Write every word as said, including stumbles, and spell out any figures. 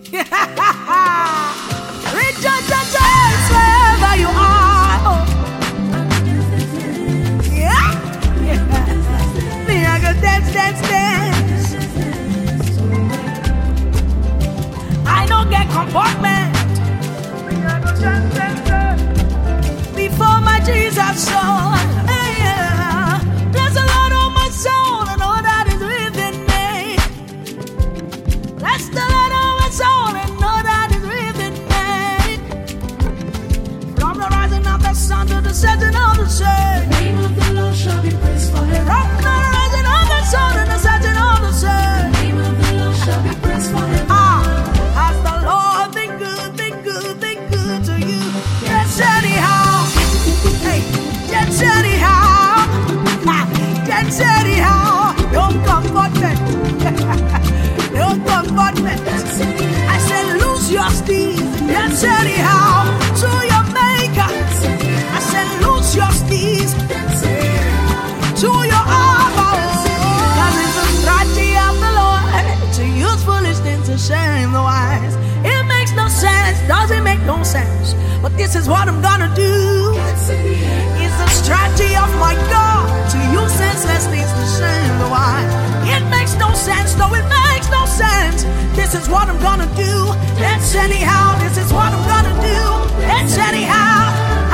Rejoice and dance wherever you are. Oh. Yeah. Yeah. Me, I go dance, dance, dance. I don't get comportment. Me, I go dance, dance, dance. Before my Jesus soul. Hey, yeah. There's a lot on my soul and all that is within me. Bless the Lord on my soul and all that is within me. From the rising of the sun to the setting of the sun. The name of the Lord shall be praised forever. From the rising of the sun to the setting of the sun. The name of the Lord shall be praised forever. Ah, has the Lord been good, been good, been good to you? Yes, anyhow. Hey, yes, anyhow. Ah, yes, anyhow. Don't comfort me. Don't comfort me. I said, lose your steed. Yes, anyhow. To your maker. I said, lose your steed. To your armor. Cause it's the strategy of the Lord to use foolish things to shame the wise. It makes no sense. Doesn't make no sense. But this is what I'm gonna do. It's the strategy of my God to use senseless things to shame the wise. It makes no sense. No, it makes no sense. This is what I'm gonna do. It's anyhow. This is what I'm gonna do. It's anyhow.